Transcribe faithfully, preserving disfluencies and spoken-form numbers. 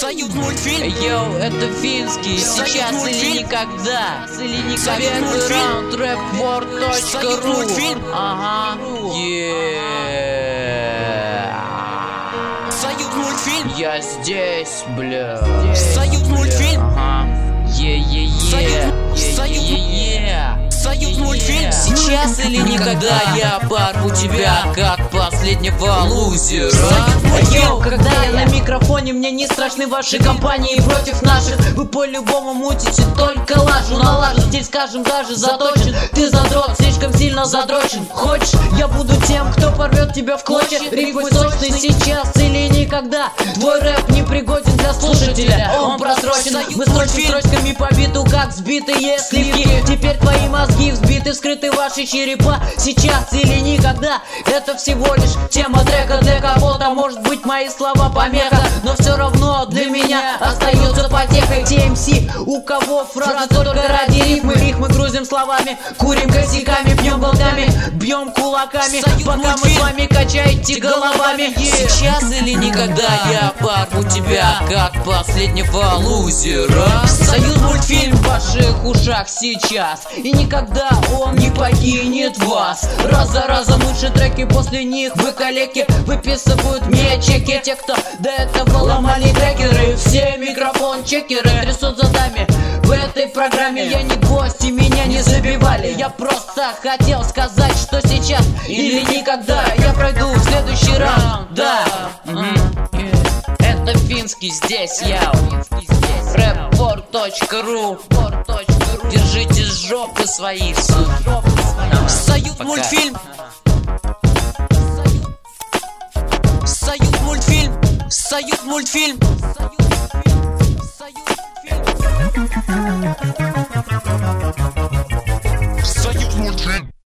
Союз мультфильм. Йоу, это финский. Сейчас или никогда. Или никогда. Первый раунд рэп-вор точка ру. Ага. Союз мультфильм. Я здесь, бля. Союз мультфильм. Ага. Е-е-е. Е-е-е. Союз мультфильм. Сейчас или никогда я порву тебя, как последнего лузера. Йоу, когда я на микрофоне, мне не страшны ваши компании против наших. Вы по-любому мутите только лажу. На лажу здесь, скажем, даже заточен. Ты задрот, слишком сильно задрочен. Хочешь, я буду тем, кто порвет тебя в клочья. Рифмы сочный сейчас или никогда. Твой рэп не пригоден для слушателя, он просрочен. Мы строчим строчками по биту, как сбитые сливки. Теперь твои мозги взбиты, вскрыты ваши черепа. Сейчас или никогда. Это всего лишь тема трека. Для кого-то может быть мои слова помеха, но все равно для меня остается потехой. Ти эм си, у кого фразы только ради рифмы. Рифмы грузим словами, курим косяками, пьем болтами, бьем кулаками, пока мы с вами качаете головами. Сейчас или никогда я порву тебя, как последнего лузера. Союз мультфильм в ваших ушах сейчас, и никогда он не покинет вас. Раз за разом лучшие треки, после них вы калеки выписывают мне чеки. Те, кто до этого ломали трекеры, все микрофон-чекеры трясут задами. В этой программе я не гость, и меня не забивали. Я просто хотел сказать, что сейчас или никогда я пройду в следующий раунд. Да, это финский здесь, я рэп-вор точка ру. Держите жопы своих, суки. Союз мультфильм. Союз мультфильм. Союз мультфильм. Союз мультфильм.